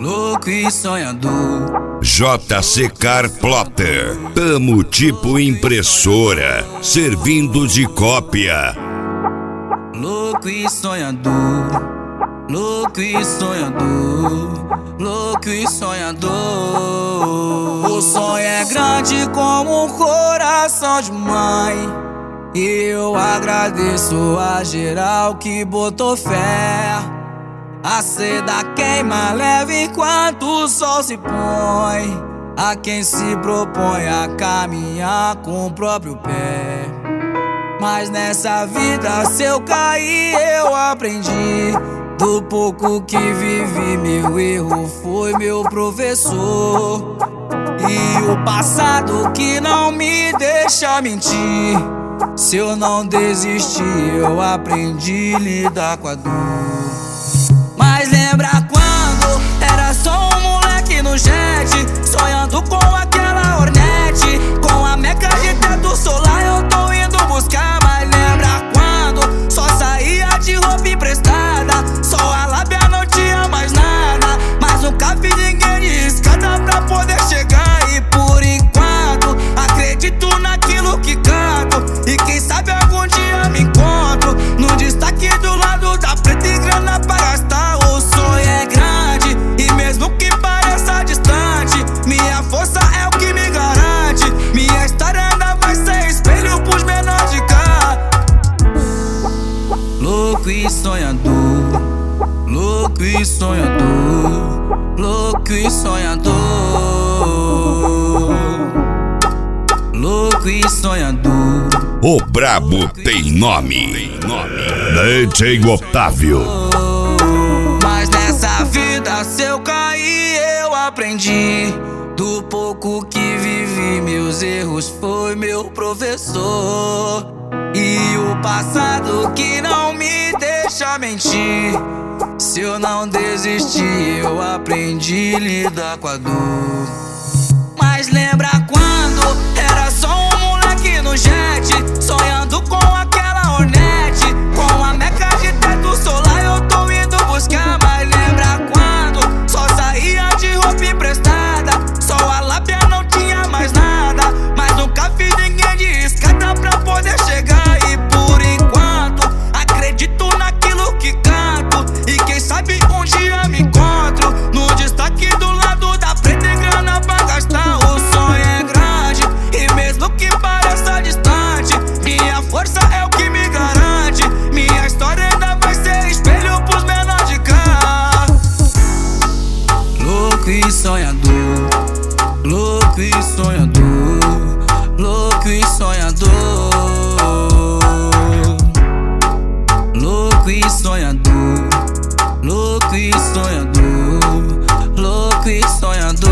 louco e sonhador. JC Car Plotter, tamo tipo impressora, servindo de cópia. Louco e sonhador, louco e sonhador, louco e sonhador. O sonho é grande como um coração de mãe, e eu agradeço a geral que botou fé. A seda queima leve enquanto o sol se põe, a quem se propõe a caminhar com o próprio pé. Mas nessa vida, se eu cair, eu aprendi. Do pouco que vivi, meu erro foi meu professor. E o passado que não me deixa mentir. Se eu não desistir, eu aprendi a lidar com a dor. Mas lembra quando era só um moleque no jet, sonhando com aquela Hornet, com a meca de teto solar eu tô indo buscar. Mas lembra quando só saía de roupa emprestada, só a lábia não tinha mais nada, mas nunca vi ninguém de escada pra poder chegar. E por enquanto acredito naquilo que canto, e quem sabe algum dia me encontro no destaque do lado da preta e grana pra gastar. O sonho é grande e mesmo que pareça distante, minha força é o que me garante. Minha história ainda vai ser espelho pros menores de cá. Louco e sonhador, louco e sonhador, louco e sonhador, louco e sonhador. O brabo tem nome, DJ Otávio. Mas nessa vida, se eu cair, eu aprendi. Do pouco que vivi, meus erros foi meu professor. E o passado que não me deixa mentir. Se eu não desistir, eu aprendi a lidar com a dor. Mas lembra quando era só um moleque no jet, sonhando com aquela Hornet, com a meca de teto solar eu tô indo buscar. Mas lembra quando só saía de roupa emprestada, só a lábia não tinha mais nada, mas nunca vi ninguém de escada pra poder chegar. E por enquanto acredito naquilo que canto, e quem sabe um dia me encontro no destaque do lado da preta e grana pra gastar. O sonho é grande e mesmo que pareça distante, minha força é o que me garante. Minha história ainda vai ser espelho pros menores de cá. Louco e sonhador, louco e sonhador, louco e sonhador, louco e sonhador, louco e sonhador, louco e sonhador.